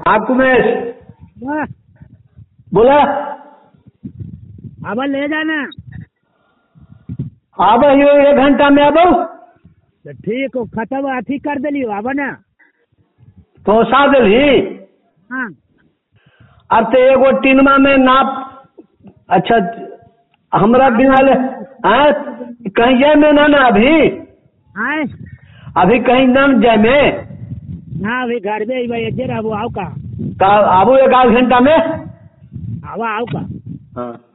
आप उमेश वाह, बोला अब ले जाना आब यो 1 घंटा में आबो तो ठीक हो, खत्म अथी कर दिलियो अब ना। पहुँचा दिली। हाँ अब तो एगो टीनमा में नाप। अच्छा हमरा बिना ले कहीं जाए में ना अभी आए अभी कहीं ना जाए में ना अभी घर में ही भाई इधर अब आओ का आबू 1 आध घंटा में। अब आओ का। हाँ